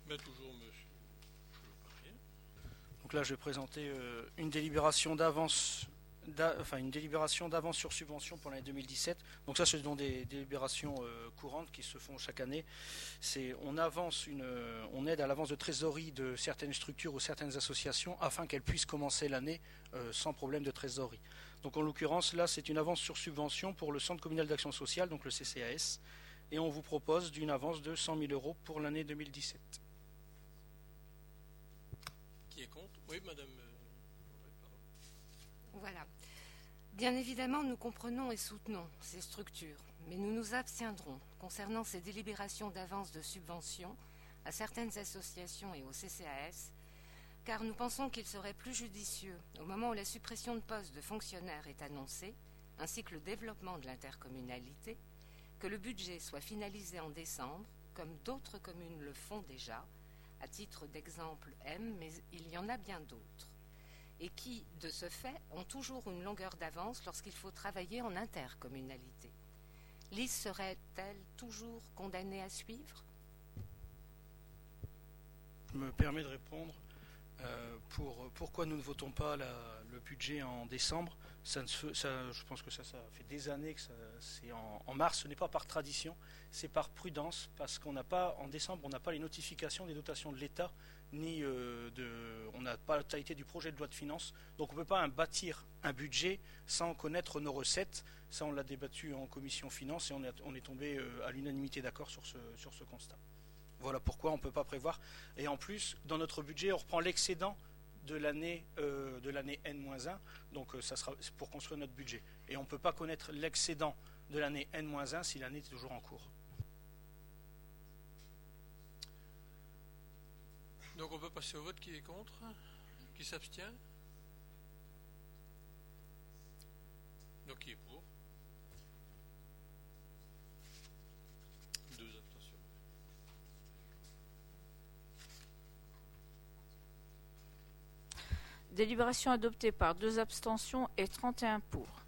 Mais toujours, monsieur. Donc là, je vais présenter une délibération d'avance, une délibération d'avance sur subvention pour l'année 2017. Donc ça, ce sont des délibérations courantes qui se font chaque année. On aide à l'avance de trésorerie de certaines structures ou certaines associations afin qu'elles puissent commencer l'année sans problème de trésorerie. Donc en l'occurrence, là, c'est une avance sur subvention pour le Centre communal d'action sociale, donc le CCAS, et on vous propose d'une avance de 100 000 € pour l'année 2017. Qui est contre? Oui, madame. Voilà. Bien évidemment, nous comprenons et soutenons ces structures, mais nous nous abstiendrons concernant ces délibérations d'avance de subvention à certaines associations et au CCAS, car nous pensons qu'il serait plus judicieux, au moment où la suppression de postes de fonctionnaires est annoncée, ainsi que le développement de l'intercommunalité, que le budget soit finalisé en décembre, comme d'autres communes le font déjà, à titre d'exemple M, mais il y en a bien d'autres, et qui, de ce fait, ont toujours une longueur d'avance lorsqu'il faut travailler en intercommunalité. Lise serait-elle toujours condamnée à suivre? Je me permets de répondre. Pourquoi nous ne votons pas le budget en décembre? Je pense que ça fait des années que c'est en mars. Ce n'est pas par tradition, c'est par prudence, parce qu'en décembre, on n'a pas les notifications des dotations de l'État, ni on n'a pas la totalité du projet de loi de finances. Donc on ne peut pas bâtir un budget sans connaître nos recettes. Ça, on l'a débattu en commission finances et on est tombé à l'unanimité d'accord sur ce constat. Voilà pourquoi on ne peut pas prévoir. Et en plus, dans notre budget, on reprend l'excédent de l'année N-1, donc ça sera pour construire notre budget. Et on ne peut pas connaître l'excédent de l'année N-1 si l'année est toujours en cours. Donc on peut passer au vote. Qui est contre? Qui s'abstient? Donc qui est pour? 2 abstentions. Délibération adoptée par 2 abstentions et 31 pour.